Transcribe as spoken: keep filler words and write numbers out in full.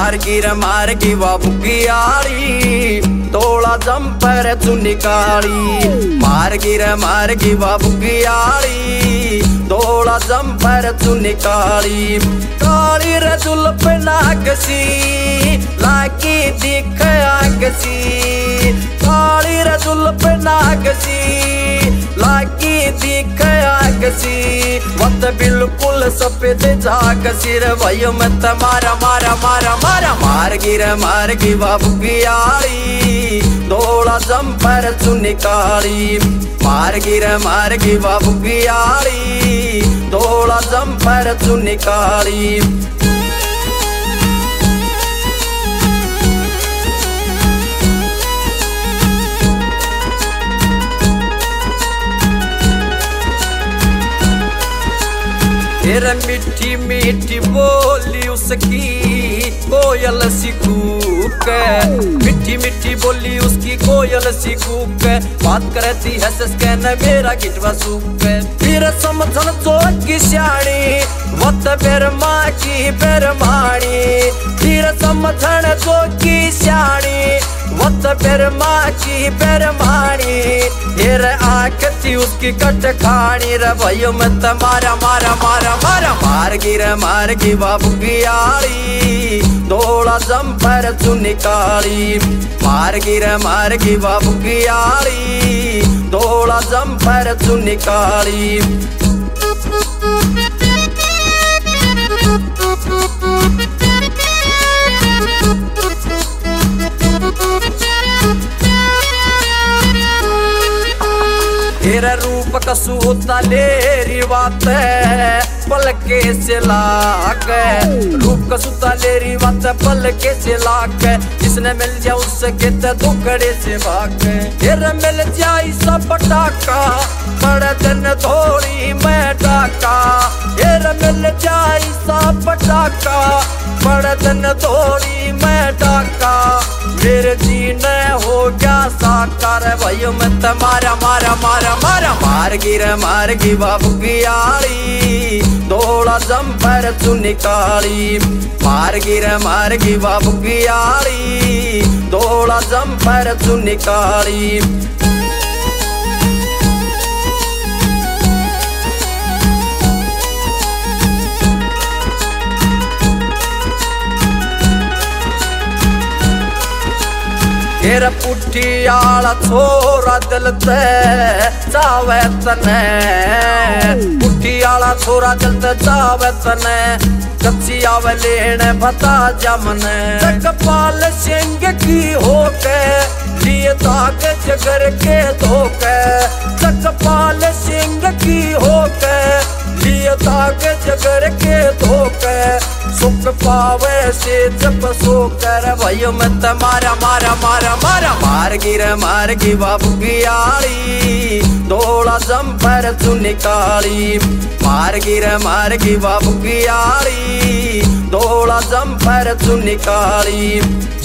मार्गी रे मार्गी वा बुगियाड़ी तोला जंपर चुन्नी काली मार्गी रे मार्गी वा बुगियाड़ी तोला जंपर चुन्नी काली काली रे जुल्फ नागसी लागी दिख आगसी काली रे जुल्फ नागसी लागी दिख आगसी वत बिल्कुल सफेद जागसी रे भयो मैं मारा मारा मारा मारा मार्गी रे मार्गी वा बुगियाड़ी तोला जंपर चुन्नी काली मार्गी रे मार्गी वा बुगियाड़ी तोला जंपर चुन्नी काली तेरे मिठी मिठी बोली उसकी कोयल सी कूक मिठी मिठी बोली उसकी कोयल सी कूक बात करती है सस्कैन मेरा गिटवा सूक फिर समझन जो की श्याणी वत बेर माँ की बेर माणी फिर समझन जो की श्याणी वत बेर माँ की बेर माणी फिर आँख थी उसकी कट खानी रे भयो मैं मारा मारा मारा मारा मार्गी रे मार्गी वा बुगियाड़ी तोला जंपर चुन्नी काली मार्गी रे मार्गी वा बुगियाड़ी तोला जंपर चुन्नी काली तेरा रूप कसूता लेरी बात पलके से लाग रूप कसूता लेरी बात पलके से लाग जिसने मिल जाए उसके तो दुखड़े से भाग तेरा मिल जाए सब टाका बड़ा दिन थोड़ी मैं टाका तेरा मिल जाए सब टाका बड़ा दिन थोड़ी मैं टाका मेरे जीने हो गया साकार भयो मैं मारा मारा मारा मारा मार्गी रे मार्गी वा बुगियाड़ी तोला जंपर चुन्नी काली मार्गी रे मार्गी वा बुगियाड़ी तोला जंपर चुन्नी काली तेरा पुट्ठी आला छोरा दिल ते चावे तने पुट्ठी आला छोरा दिल ते चावे तने कच्ची आवे लेने बता जमने जगपाल सिंह की होके लिए ताक जगर के धोके जगपाल सिंह की होके लिए ताक जगर के धोके सुख पावे से जब सो कर भयो मैं मारा मारा मारा मारा मार्गी रे मार्गी वा बुगियाड़ी तोला जंपर चुन्नी काली मार्गी रे मार्गी वा बुगियाड़ी तोला जंपर चुन्नी काली।